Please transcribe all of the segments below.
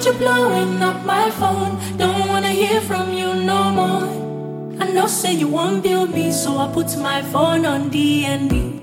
Don't you blowing up my phone? Don't wanna hear from you no more. I know say you won't build me, so I put my phone on DND.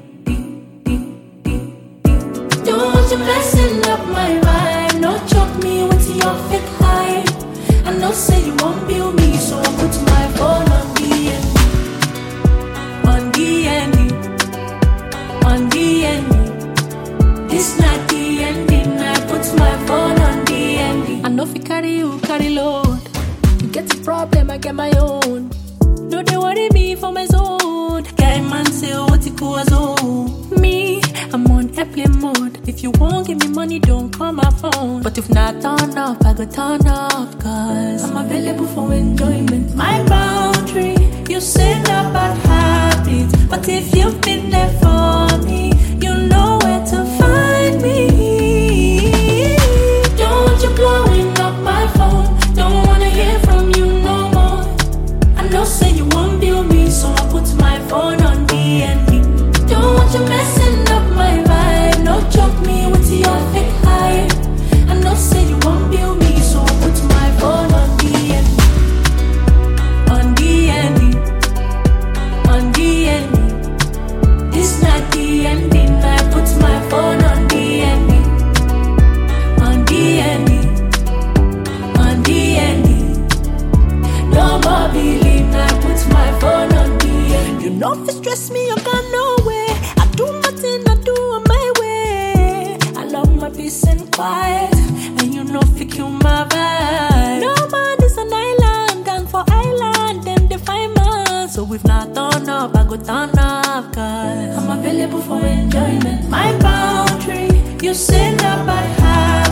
Don't want you messing up my vibe. No choke me with your fake hype. I know say you won't build me, so I put my phone on DND. On DND. On DND. This not the ending. I put my phone on DND. I know if you carry load. You get a problem, I get my own. No, they worry me for my zone. Guy man say what it goes on. Me, I'm on airplane mode. If you won't give me money, don't call my phone. But if not turn up, I go turn up. Cause I'm available for enjoyment. My boundary, you say not bad habits. But if you've been there for me, you know where to find me. Don't you blowing up my phone? Don't wanna hear from you no more. I know say you won't build me, so I put my phone on DND. Don't want you messing up my vibe. No choke me with your fake hype. I know say you won't build me, so I put my phone on DND. On DND. On DND. This not the ending. I put my phone on DND. On DND. On DND. No more believe. I put my phone on DND. You know if it stress me, you got nowhere. I do my thing, I do it my way. I love my peace and quiet, and you know if you kill my vibe. No man is an island, and for island, them they find man. So if not turn up, I go turn up. Cause I'm available for enjoyment. My boundary, you say not bad habit.